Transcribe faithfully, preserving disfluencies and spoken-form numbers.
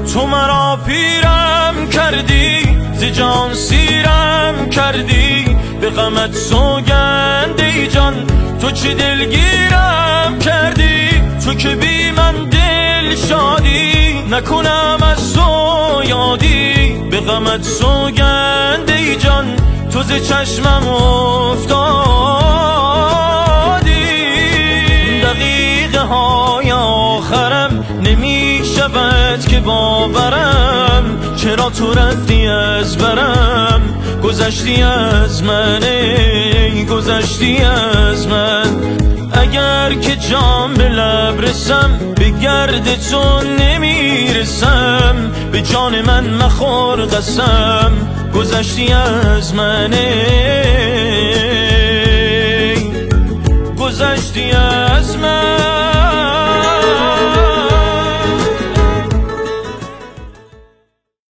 تو مرا پیرم کردی، ز جان سیرم کردی، به غمت سوگند ای جان تو چه دلگیرم کردی. تو که بی من دل شادی، نکنم از تو یادی، به غمت سوگند ای جان تو ز چشمم افتادی. دقیقه های آخرم نمی شود که باورم، چرا تو رفتی از برم، گذشتی از من ای گذشتی از من. اگر که جام به لب رسم، به گرد تو نمیرسم، به جان من مخور قسم، گذشتی از من ای